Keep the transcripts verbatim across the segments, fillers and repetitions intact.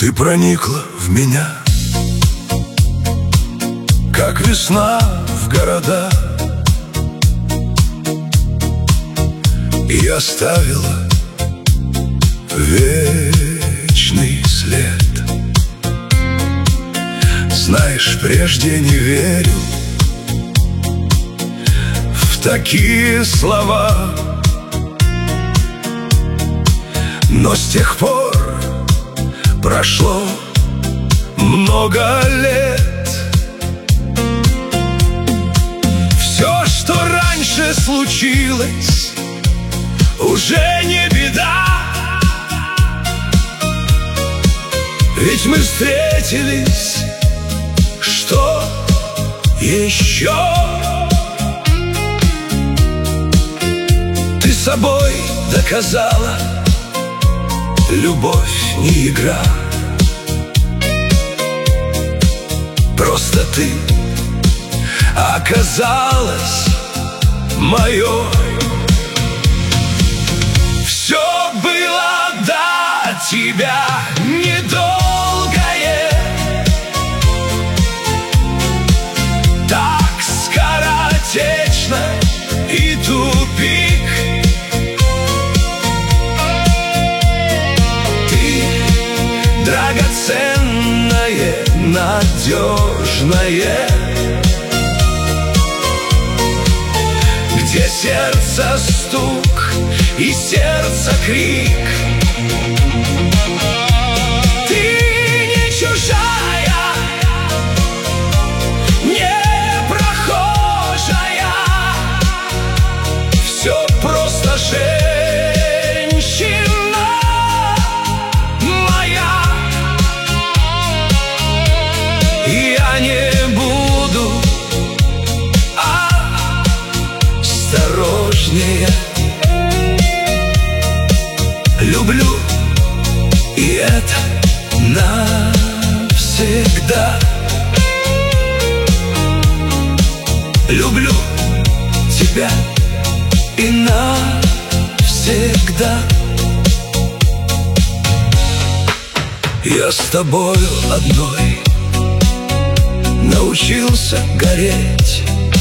Ты проникла в меня, как весна в города, и оставила вечный след. Знаешь, прежде не верил в такие слова, но с тех пор прошло много лет. Все, что раньше случилось, уже не беда, ведь мы встретились. Что еще? Ты собой доказала, любовь не игра. Просто ты оказалась моё. Все было до тебя недолгое, так скоротечно и тупик. Драгоценное, надежное, где сердце стук и сердце крик. Ты не чужая, не прохожая, все просто женщина. Я не буду осторожнее. Люблю, и это навсегда. Люблю тебя и навсегда. Я с тобою одной научился гореть.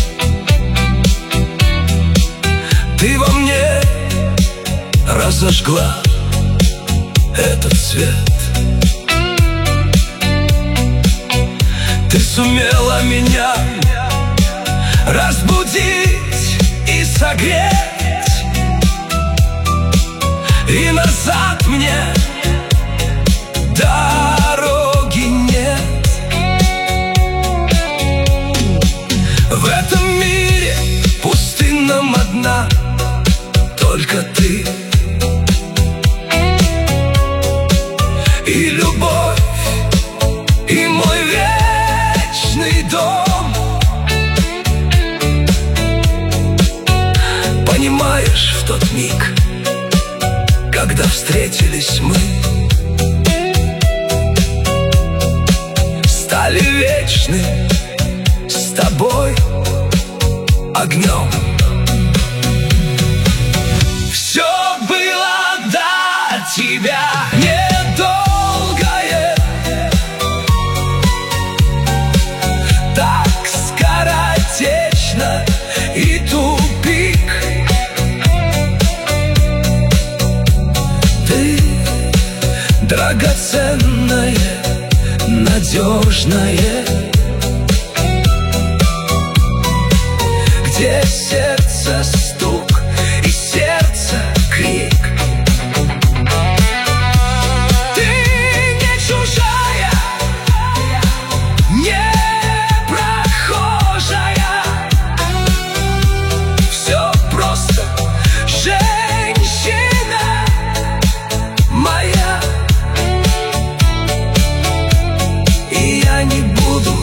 Ты во мне разожгла этот свет. Ты сумела меня разбудить и согреть, и назад мне дороги нет. В этом мире пустынном одна только ты и любовь, и мой вечный дом. Понимаешь, в тот миг, когда встретились мы, стали вечны с тобой огнем. Все было до тебя недолгое, так скоротечно и тупик. Ты драгоценное, надежное, где сердце стук и сердце крик. Ты не чужая, не прохожая, все просто женщина моя. И я не буду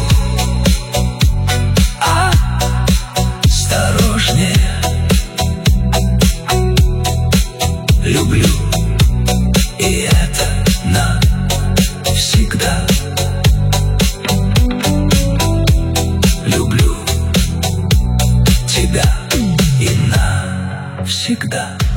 люблю, и это навсегда. Люблю тебя и навсегда.